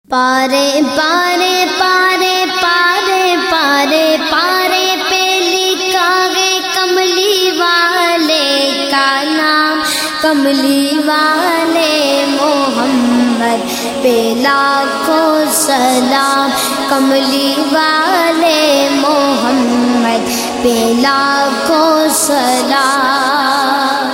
پارے پارے پارے پارے پارے پارے پہ لکھا ہے کملی والے کا نام، کملی والے محمد پہ لاکھوں سلام، کملی والے محمد پہ لاکھوں سلام۔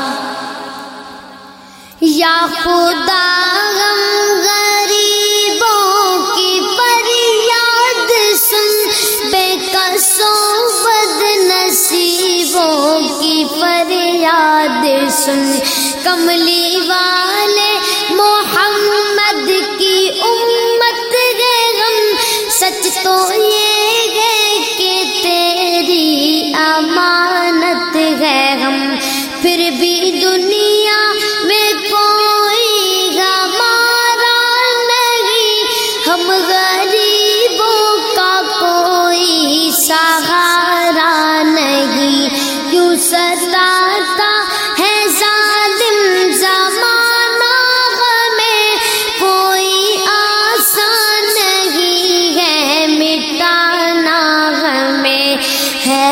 یا خدا غم غریبوں کی فریاد سن، بے کسوں بد نصیبوں کی فریاد سن، کملی والے محمد کی امت ہے ہم، سچ تو یہ ہے کہ تیری امانت ہے ہم، پھر بھی دنیا میں کوئی ہمارا نہیں، ہم غریبوں کا کوئی سہارا نہیں، کیوں ستاتا ہے ظالم زمانہ ہمیں، کوئی آسان نہیں ہے مٹانا ہمیں، ہے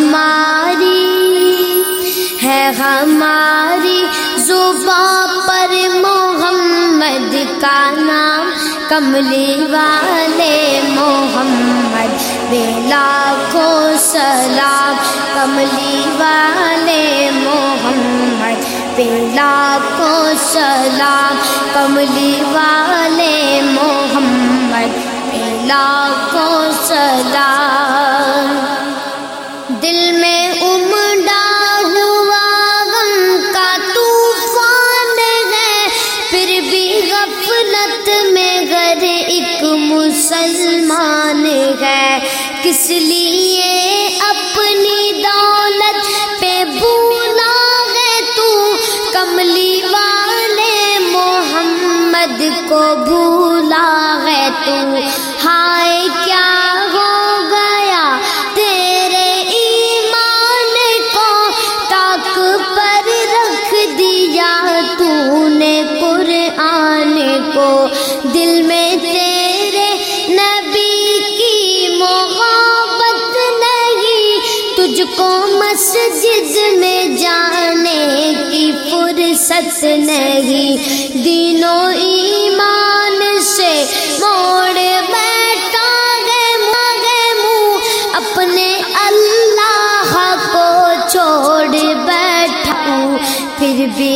ہماری زباں پر محمد کا نام، کملی والے محمد پہ لاکھوں سلام، کملی والے محمد پہ لاکھوں سلام، کملی والے محمد پہ لاکھوں سلام۔ دل میں امڑا ہوا غم کا طوفان ہے، پھر بھی غفلت میں گر ایک مسلمان ہے، کس لیے اپنی دولت پہ بھولا ہے تو، کملی والے محمد کو بھولا ہے تو، ہائے کیا ہو گیا تیرے ایمان کو، تاک پر رکھ دیا تو نے قرآن کو، دل میں تیرے نبی کی محبت نہیں، تجھ کو مسجد میں جانے کی فرصت نہیں، دین و ایمان سے موڑ بیٹھا ہے منہ، اپنے اللہ کو چھوڑ بیٹھا ہوں، پھر بھی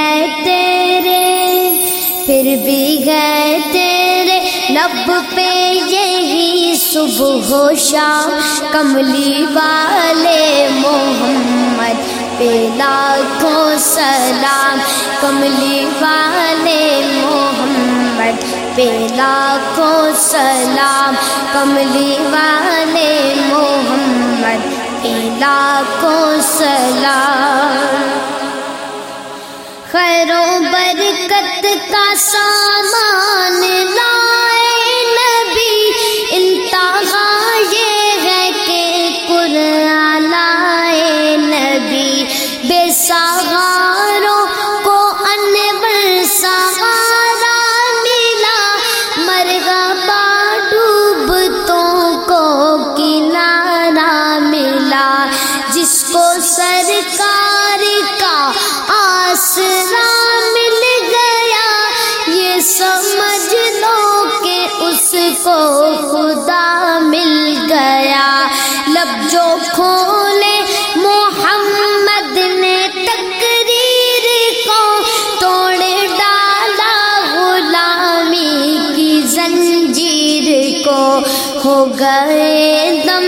گئے تیرے لب پہ یہی صبح و شام، کملی والے محمد پہ لاکھوں سلام، کملی والے محمد پہ لاکھوں سلام، کملی والے محمد پہ لاکھوں سلام۔ خیر و برکت کا سامان لائے نبی، انتہا یہ ہے کہ قرآن لائے نبی، بے سہاروں کو انور سہارا ملا، مرحبا ڈوبتوں کو کنارہ ملا، جس کو سرکار کا آسرا مل گیا، یہ سمجھ لو کہ اس کو خدا مل گیا، لب جو کھولے محمد نے تقریر کو، توڑ ڈالا غلامی کی زنجیر کو، ہو گئے دم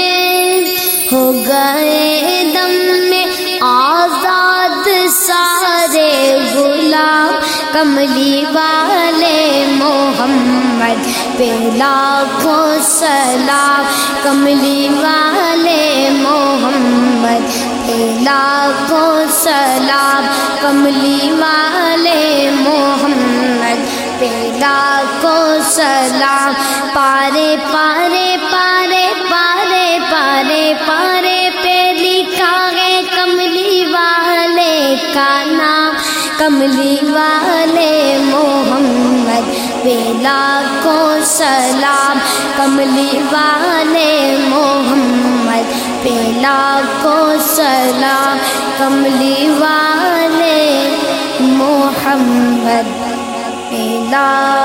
میں آزاد سارے غلام، کملی والے محمد پہ لاکھوں سلام، کملی والے محمد پہ لاکھوں سلام، کملی والے محمد پہ لاکھوں سلام۔ پارے پارے پارے پارے پارے پارے پہ لکھا ہے کملی والے کا نام، کملی والے محمد پہ لاکھوں سلام، کملی والے محمد پہ لاکھوں سلام، کملی والے محمد پہ لاکھوں